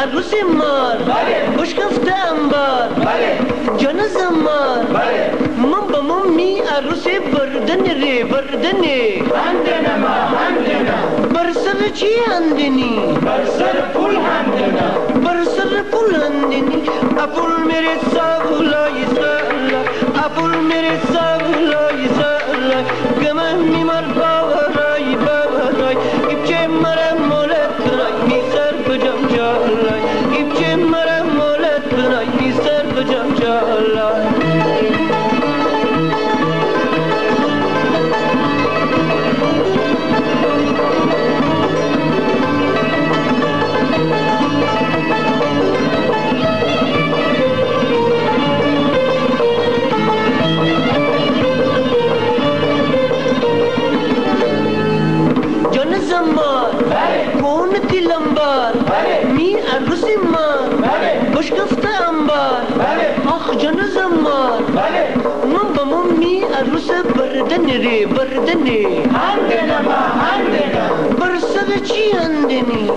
عروس مار بشکفت انبار جان زمار من با می عروس بردن ری بردنه بر سر چی هندنی بر سر پول هندنی اپول میره ساولای سالا اپول میره ساولای سالا گمه میمار باورای باورای ایبچه مرم مولت کنای می سر بجم جالای ایبچه مرم مولت کنای می سر بجم جالای کون تلمبار می عروس مار بشکفت انبار آخ جان زمار من با می عروس بردن ری بردنه بر سر چی هندنی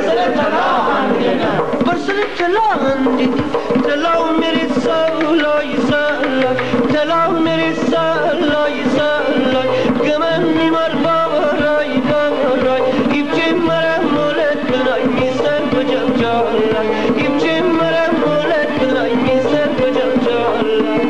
بر سر طلا هندنی طلا میره سالای سالای طلا میره سالای سالای گمه میمار باورای باورای ایبچه مرم مولت کنای می سر بجم جالای ایبچه مرم مولت کنای می سر بجم جالای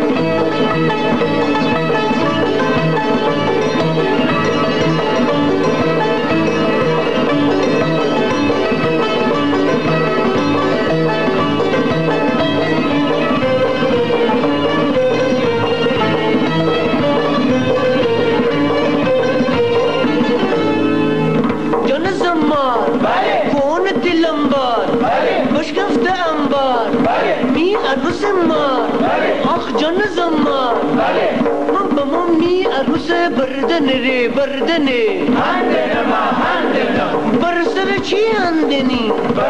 کون تلمبار بشکفت انبار می عروس مار آخ جان زمار من با می عروس بردن ری بردنه بر سر چی هندنی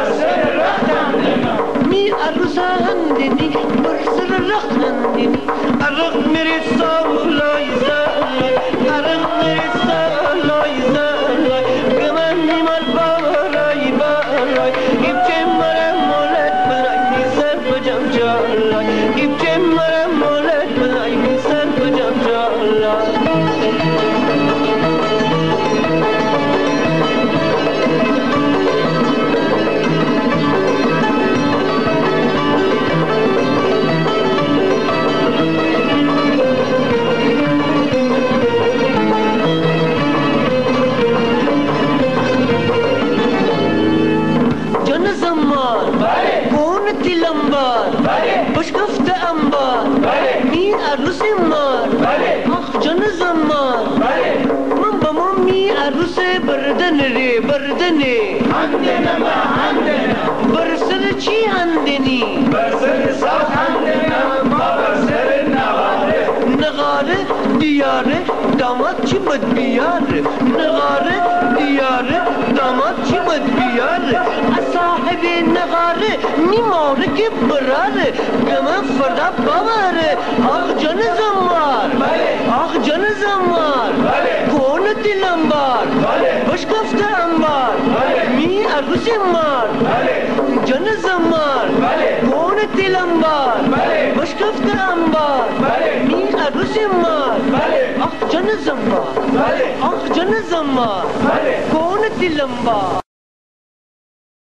می عروس هندنی بر سر رخت هندنی عرق میره سالای سالای عرق میره سالای سالای گمه میمار باورای باورای ایبچه مرم مولت برای می سر بجم جالای ایبچه مرم مولت برای می سر بجم جالای کون تلمبار بشکفت انبار می عروس مار آخ جان زمار من با می عروس بردن ری بردنه بر سر چی هندنی بر سر ساخ هندنم بر سر نغاره دیاره داماد چی بد بیاره نغاره دیاره داماد چی بد بیاره صاحب نغاره میماره که براره گمه فردا باوره آخ جان زمار آخ جان زمار کون تلمبار بشکفت انبار می عروس مار جان زمار کون تلمبار بشکفت انبار می عروس مار آخ جان زمار آخ جان زمار کون تلمبار